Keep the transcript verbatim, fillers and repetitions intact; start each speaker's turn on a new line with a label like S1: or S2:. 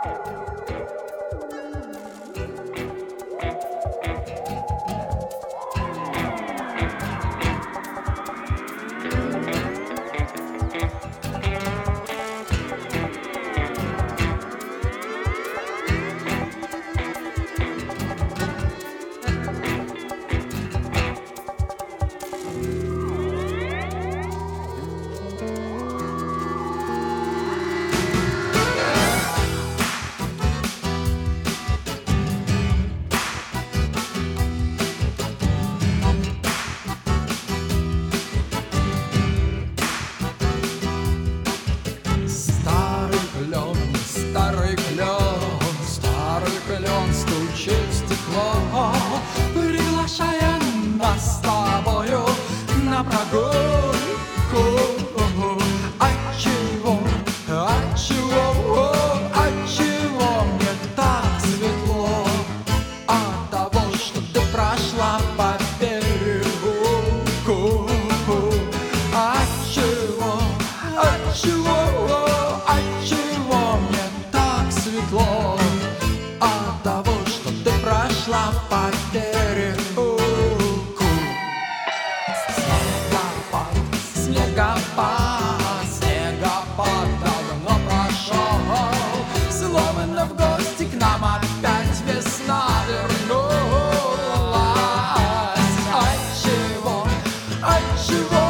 S1: Старый клен, старый клен стучит в стекло, приглашая нас с тобою на прогулку. Отчего, отчего, отчего мне так светло? От того, что ты прошла по берегу. Отчего, отчего, отчего мне так светло? От того, что ты прошла по берегу. Снегопад, снегопад, снегопад давно прошел, словно в гости к нам опять весна вернулась. Отчего, отчего?